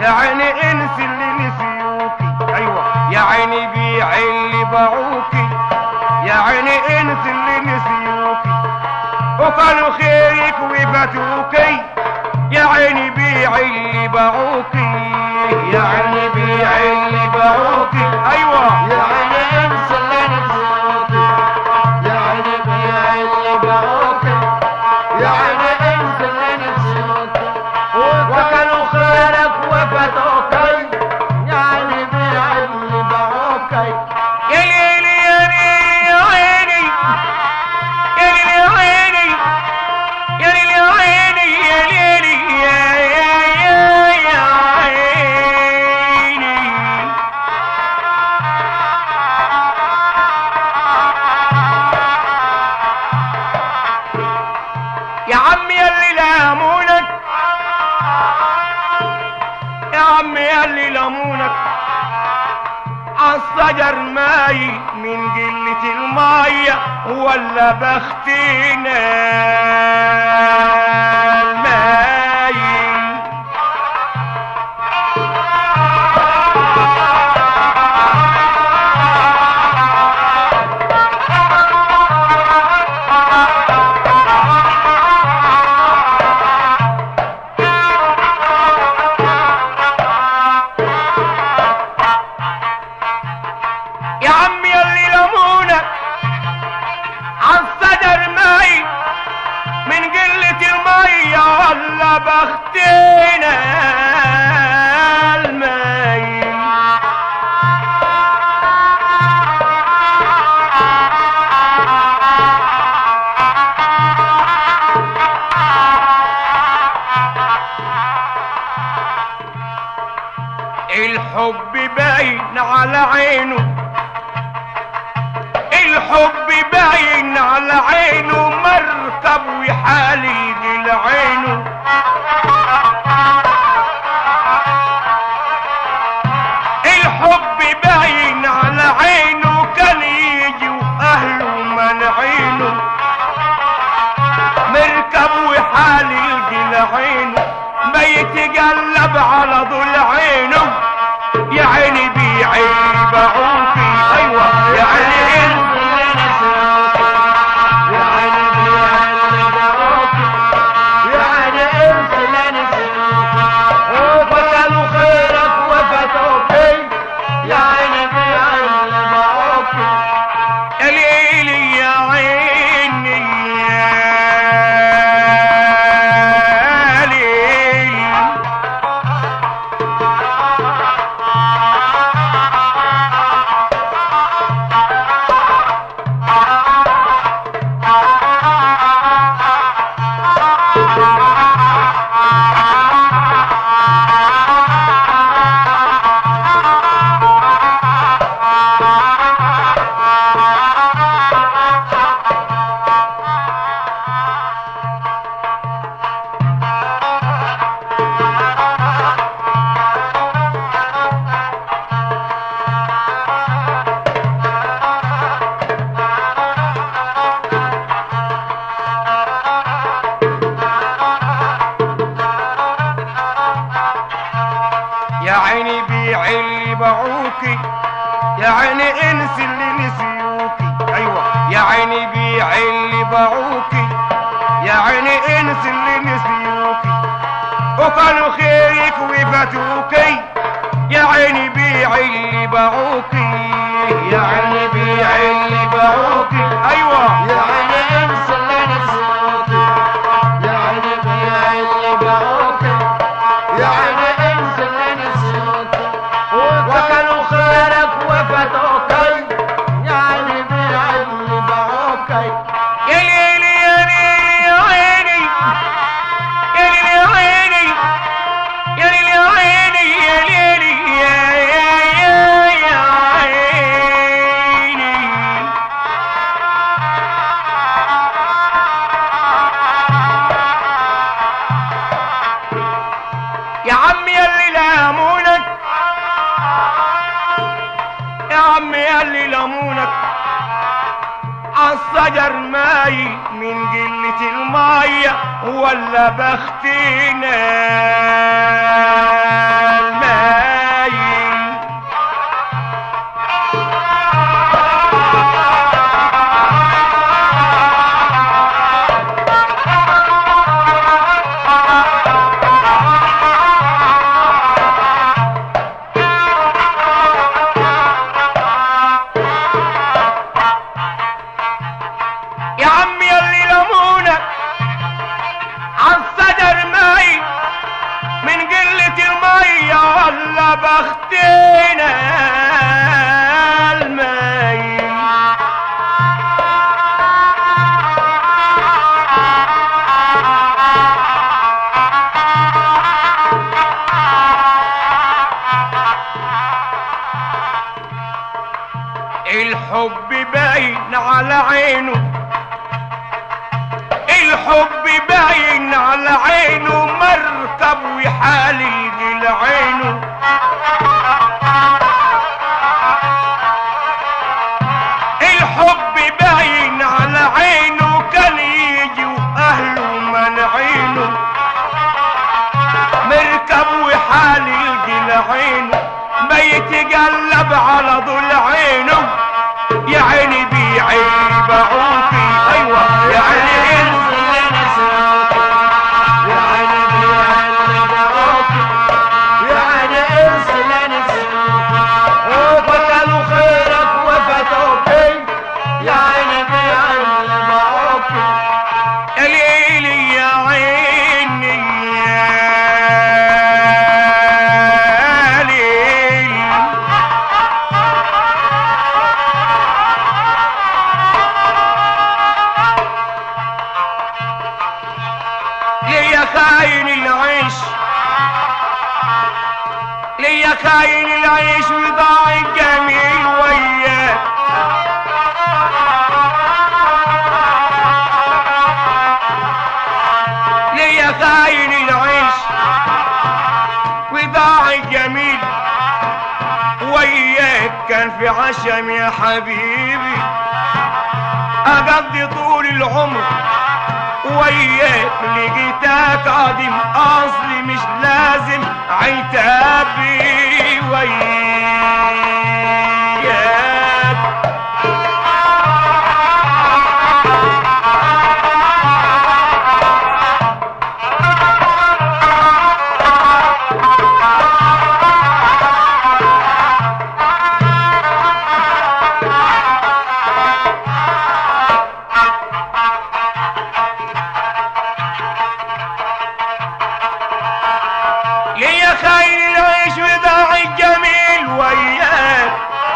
يا عيني انس اللي نسيوكي، ايوه يا عيني بيع اللي باعوكي، يا عيني انس اللي نسيوكي وقالوا خيرك وفاتوكي، يا عيني بيع اللي باعوكي، يا عيني بيع اللي باعوكي، ايوه يا عيني انس اللي نسيوكي، يا عيني بيع اللي باعوكي، يا عيني انس اللي نسيوكي وكانوا خيرك وفاتوكي، يا عيني بيع اللي باعوكي. يا ليلي يا ليلي يا عيني، يا ليلي يا عيني، يا ليلي يا عيني، يا ليلي يا عيني. يا عمي ياللي لامونك، يا عمي ياللي لامونك عالصجر ماي من قلة المية ولا بختنا الماي. يا عمي ياللي لمونك عالصدر ماي من قلة المية ولا بختنا الماي. الحب باين على عينه، الحب باين على عينه مركب وحالي لعينه. الحب باين على عينه كان يجي واهله منعينه مركب وحالي لعينه ما يتقلب على ضل عينه. يا عيني بيعي باعوكي، ايوه يا عيني انت اللي نسيوكي، يا عيني بيع اللي باعوكي، يا عيني انس اللي نسيوكي وكانوا خيرك وفاتوكي، يا عيني بيع اللي باعوكي. يا ليلي يا عيني يا ليلي. يا عيني بيع اللي باعوكي، يا عيني انس اللي نسيوكي، ايوه يا عيني بيع اللي باعوكي، يا عيني انس اللي نسيوكي وقالوا خيرك وفاتوكي، يا عيني بيع اللي باعوكي، يا عيني بيع اللي باعوكي، ايوه يا عيني انس اللي نسيوكي، يا عيني بيع اللي باعوكي، يا عيني انس اللي نسيوكي وكانوا خيرك وفاتوكي، يا عيني بيع اللي باعوكي. يا ليلي يا ليلي يا عيني، يا ليلي يا عيني، يا ليلي يا عيني، يا ليلي يا عيني. يا عمي ياللي لامونك، يا عمي ياللي لامونك عالصجر ماي من قلة المية ولا بختنا الحب باين على عينه، الحب باين على عينه، مركب وحالل جلعينه. الحب باين على عينه، كان يجي واهله منعينه، مركب وحالل جلعينه، ما يتقلب على ضلعينه. يا عيني بيعيب عوكي، ايوه يا عيني انزل لنسوكي، يا عيني بيعلم عوكي، يا عيني انزل لنسوكي، وفتلوا خيرك وفتوكي، يا عيني بيعلم عوكي. يا ليلي يا عيني يا ليلي، ليا خاين العيش، ليا خاين العيش وضاع الجميل وياك. ليا خاين العيش وضاع الجميل وياك، كان في عشم يا حبيبي اقضي طول العمر وياك، لقيتك عديم اصلي مش لازم عتابي وياك. ليا خاين العيش وضاع الجميل وياك،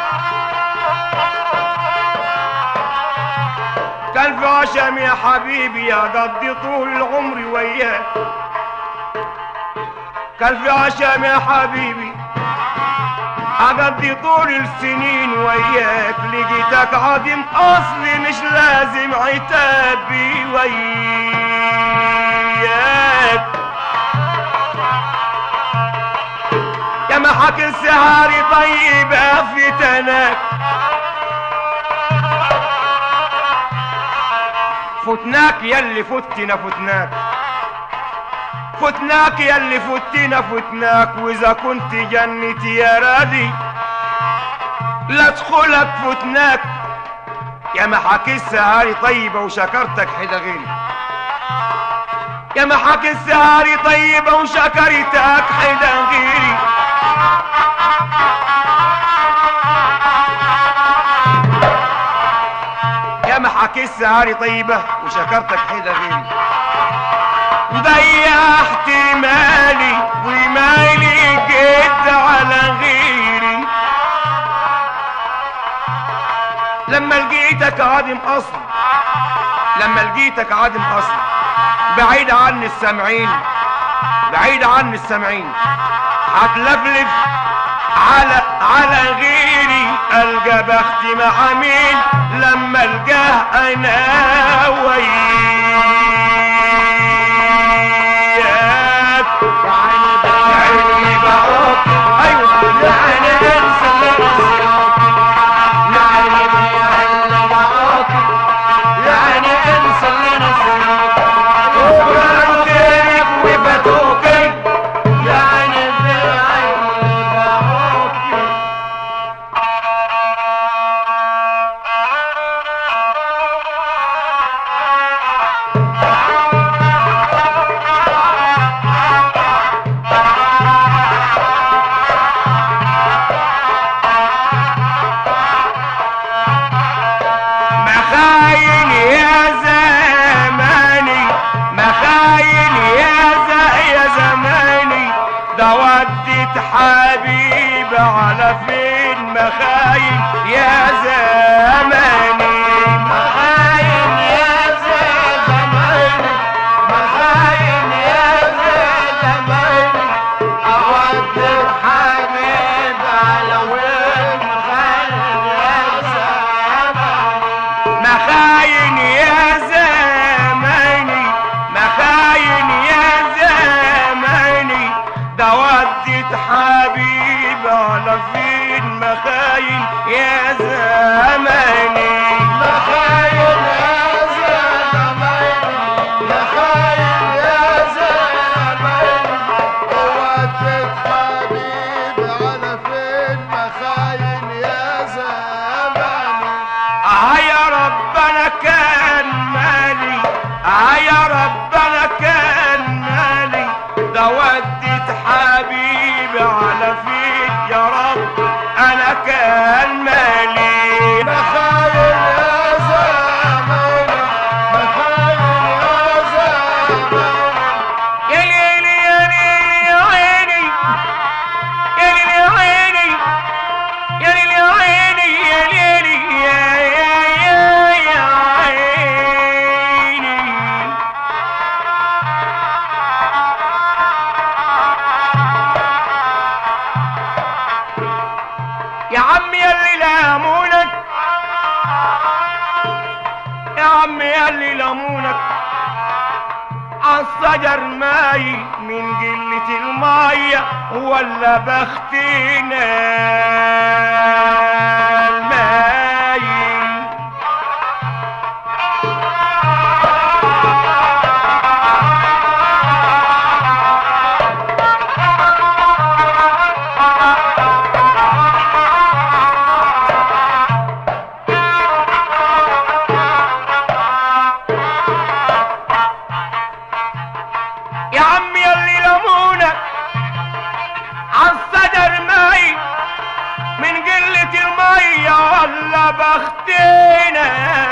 كان في عشم يا حبيبي اقضي طول عمري وياك، كان في عشم يا حبيبي اقضي طول السنين وياك، لقيتك عديم اصلي مش لازم عتابي وياك. يا محك السهاري طيبة في تناك، فتناك يلي فتنا فتناك، فتناك يلي فتنا فتناك، واذا كنت جنتي يا رادي لا ادخلك فتناك. يا محك السهاري طيبة وشكرتك حدا غيري، يا محك السهاري طيبة وشكرتك حدا غيري. يا محك السهاري طيبة وشكرتك حدا غيري، ضيعت مالي ومالي جد على غيري، لما لقيتك عدم اصل، لما لقيتك عدم اصل، بعيد عن السامعين، بعيد عن السامعين، هتلفلف على غيري، القى بختي مع مين لما القاه انا وياك. يا عيني بعوك، ايوه يا عيني انسى اللي نسيوك، يا عيني بيعلم بعوك، يا عيني انسى اللي نسيوك، وكانوا غيرك وفتوكي. يا عيني بيعلم بعوك. مخاين يا زماني، مخاين يا زماني، ده ودت حبيب على فين، مخاين يا زماني. مخاين يا زماني، مخاين يا زماني، أود الحبيب على وين، مخاين يا زماني. على فين مخاين يا زماني مخاين يا زماني مخاين يا زماني وقتك حبيبي على فين مخاين يا زماني يا ربنا كان مالي يا ربنا كان مالي ده وديت حبيبي على فين يا رب انا كان مالي مخاين يا زماني مخاين يا زماني يا ليلي يا ليلي يا عيني يا ليلي يا عيني يا ليلي يا عيني يا ليلي يا عيني يا عم يا اللي لامونك يا عم يا اللي لامونك عالشجر ماي من قلة المية ولا بختنا الماي يا عم يا اللي لمونك عالشجر ماي من قلة المية ولا بختنا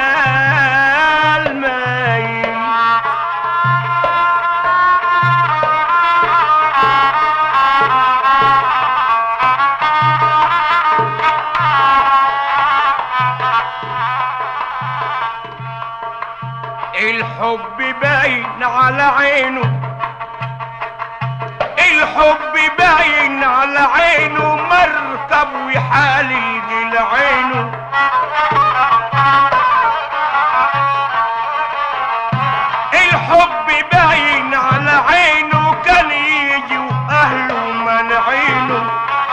الماي الحب باين على عينه الحب باين على عينه مركب وحالي لعينه الحب باين على عينه كان يجي واهله منعينه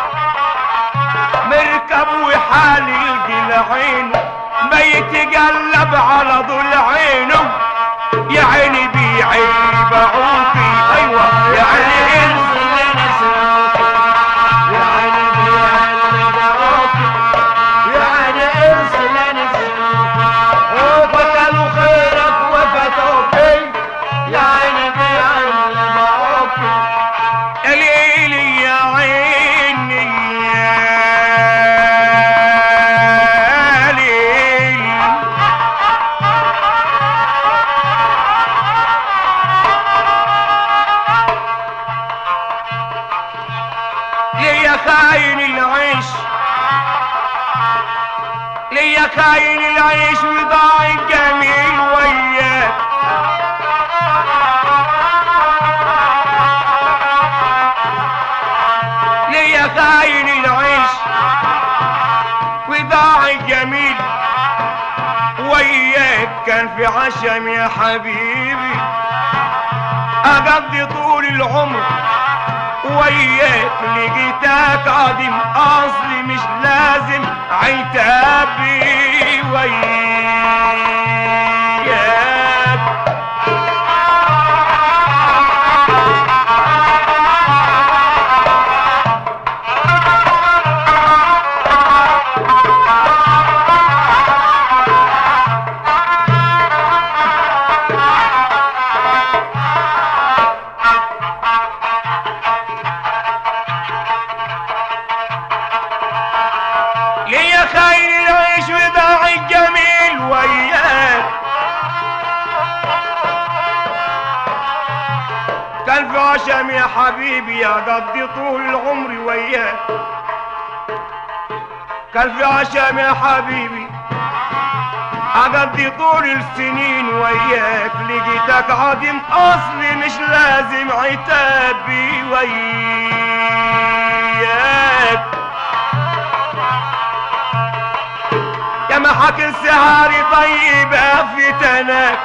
مركب وحالي لعينه ما يتقلب على ضل عينه يا عيني بيعيني بعوفي ايوه يا عيني انزل لنا صوتي يا عيني بيعلي بعوفي يا عيني انزل لنا صوتي وفتلوا خيرك وفتوا في يا عيني بيعلي بعوفي يا ليلي يا عيني يا ليلي ليا خاين العيش ليا خاين العيش وضاع الجميل وياك ليا خاين العيش وضاع الجميل وياك كان في عشم يا حبيبي اقضي طول العمر وياك لقيتك عديم اصلي مش لازم عتابي وياك ليا خاين العيش وضاع الجميل وياك كان في عشم يا حبيبي اقضي طول العمر وياك كان في عشم يا حبيبي اقضي طول السنين وياك لقيتك عديم اصلي مش لازم عتابي وياك يا محاك السهاري طيبة في تناك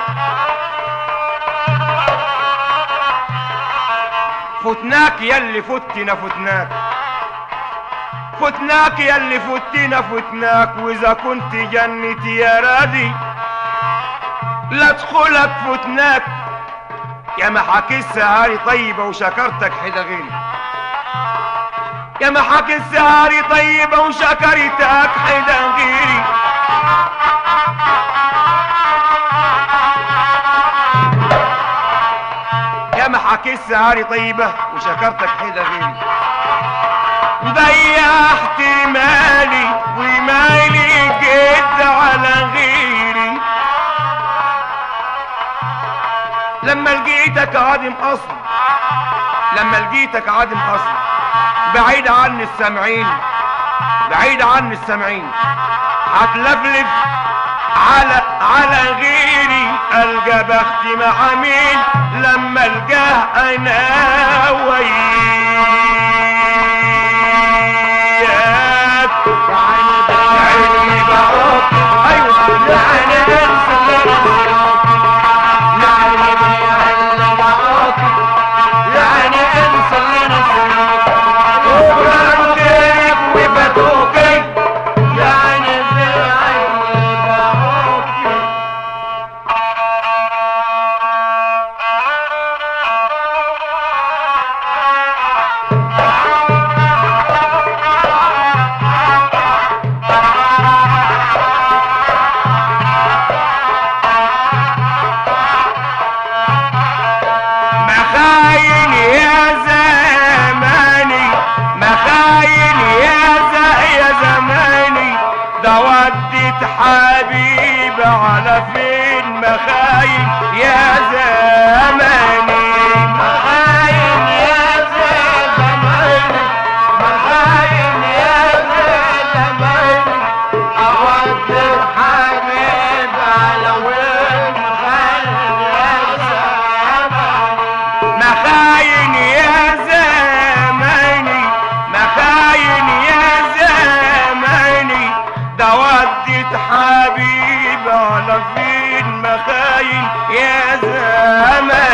فتناك يلي فتنا فتناك فتناك يا اللي فتنا فتناك، واذا كنت جنتي يا رادي لا ادخلك فتناك. يا محاكي السهاري طيبة وشكرتك حدا غيري، يا محاكي السهاري طيبة وشكرتك حدا غيري. يا محاكي السهاري طيبة وشكرتك حدا غيري. ضيعت مالي ومالي جد على غيري، لما لقيتك عدم اصل، لما لقيتك عدم اصل، بعيد عن السامعين، بعيد عن السامعين، هتلفلف على غيري. القى بختي مع مين لما القاه انا وياك. يعني بعوق ايوه يعني انسى حبيب على فين مخاين يا زماني. مخاين يا زماني، مخاين يا زماني، أودي حبيب على وين مخاين يا زماني. مخاين يا زماني، مخاين يا زماني، ده وديت حبيب على فين مخاين يا زمان.